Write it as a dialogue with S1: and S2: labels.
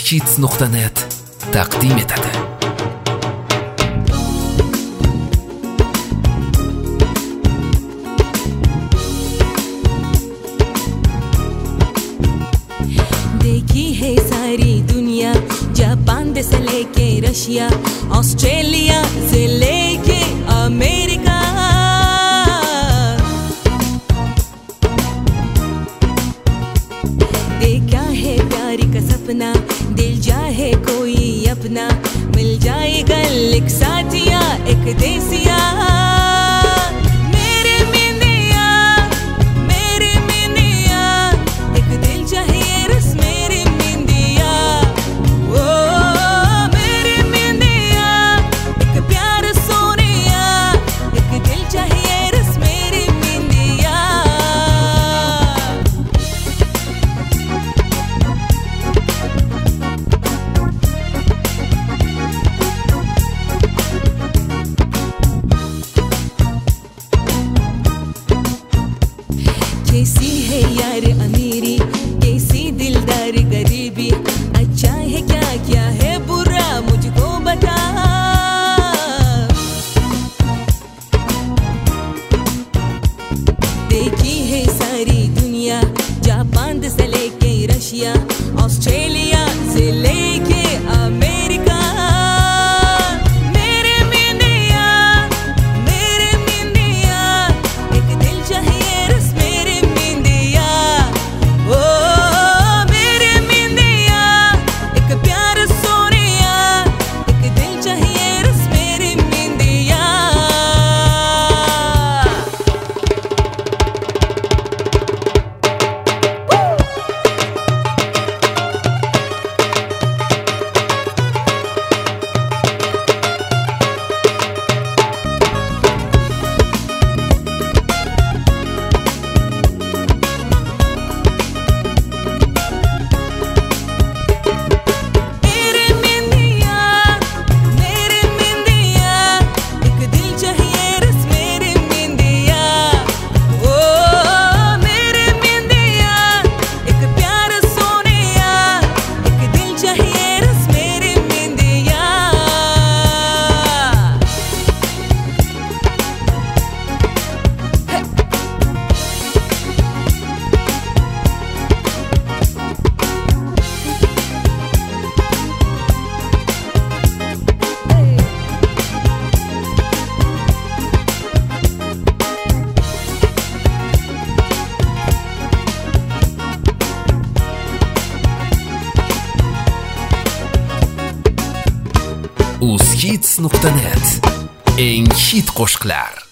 S1: uzhits.net taqdim etadi.
S2: देखी है सारी दुनिया, जापान से लेके रशिया, ऑस्ट्रेलिया से लेके अमेरिका। देखा है प्यारी का सपना, दिल चाहे कोई अपना, मिल जाएगा एक साथिया एक देसिया। कैसी है यार अमीरी, कैसी दिलदार गरीबी, अच्छा है क्या क्या है बुरा मुझको बता। देखी है सारी दुनिया, जापान से लेके रशिया, ऑस्ट्रेलिया से लेके America.
S1: uzhits.net eng hit qo'shiqlar.